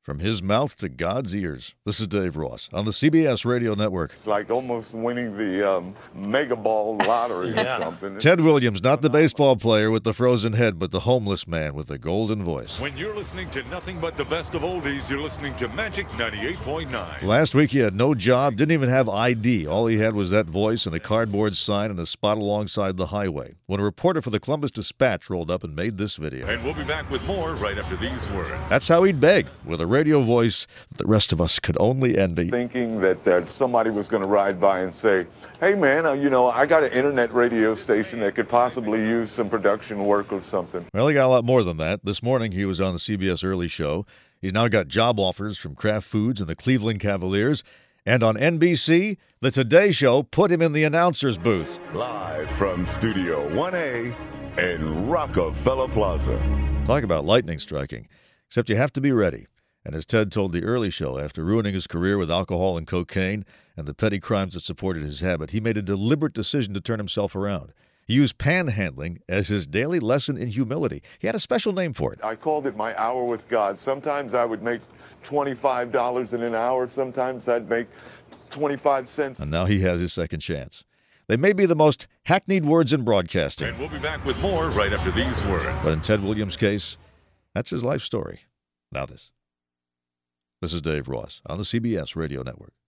From his mouth to God's ears. This is Dave Ross on the CBS Radio Network. It's like almost winning the Mega Ball lottery or something. Ted Williams, not the baseball player with the frozen head, but the homeless man with the golden voice. When you're listening to nothing but the best of oldies, you're listening to Magic 98.9. Last week he had no job, didn't even have ID. All he had was that voice and a cardboard sign and a spot alongside the highway. When a reporter for the Columbus Dispatch rolled up and made this video. And we'll be back with more right after these words. That's how he'd beg, with a radio voice that the rest of us could only envy. Thinking that somebody was going to ride by and say, hey man, I got an internet radio station that could possibly use some production work or something. Well, he got a lot more than that. This morning he was on the CBS Early Show. He's now got job offers from Kraft Foods and the Cleveland Cavaliers. And on NBC, the Today Show put him in the announcer's booth. Live from Studio 1A in Rockefeller Plaza. Talk about lightning striking. Except you have to be ready. And as Ted told the Early Show, after ruining his career with alcohol and cocaine and the petty crimes that supported his habit, he made a deliberate decision to turn himself around. He used panhandling as his daily lesson in humility. He had a special name for it. I called it my hour with God. Sometimes I would make $25 in an hour. Sometimes I'd make 25 cents. And now he has his second chance. They may be the most hackneyed words in broadcasting. And we'll be back with more right after these words. But in Ted Williams' case, that's his life story. Now this. This is Dave Ross on the CBS Radio Network.